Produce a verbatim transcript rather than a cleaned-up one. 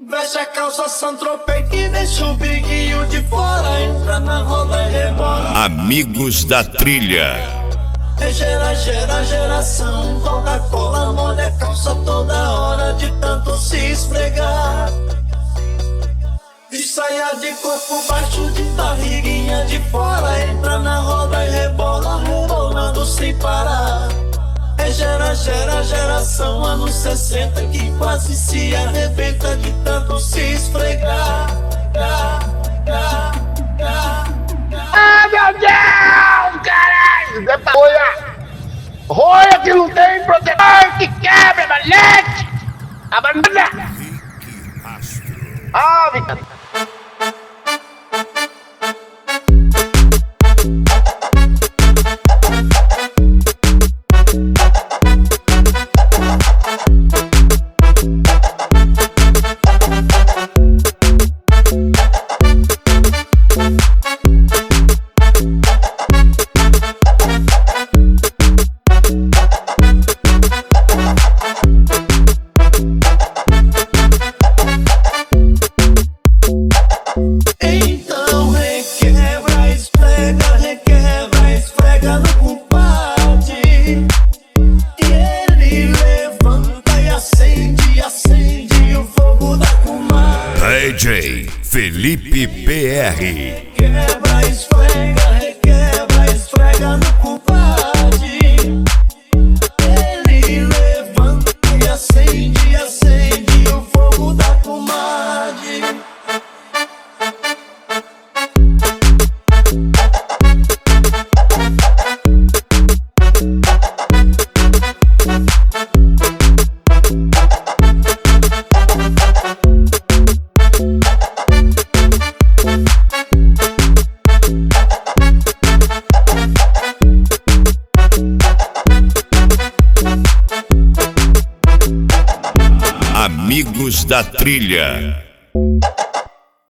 Veste a calça Saint-Tropez e deixa o biguinho de fora. Entra na roda e rebola. Amigos da trilha. É gera, gera, geração. Coca-Cola molha a calça toda hora de tanto se esfregar. De saia de corpo baixo, de barriguinha de fora. Entra na roda e rebola, rebolando sem parar. É gera, gera, geração, anos sessenta, que quase se arrebenta de tanto se esfregar. Gá, gá, gá, gá. Ah, meu Deus, caralho! Eita roia! Roia que não tem protetor, que quebra, malete! Abandona! Ah, Vitor! D J Felipe P R. Quebra, esfrega, requebra, esfrega no compadre. Ele levanta e acende, acende o fogo da comadre. Amigos da trilha.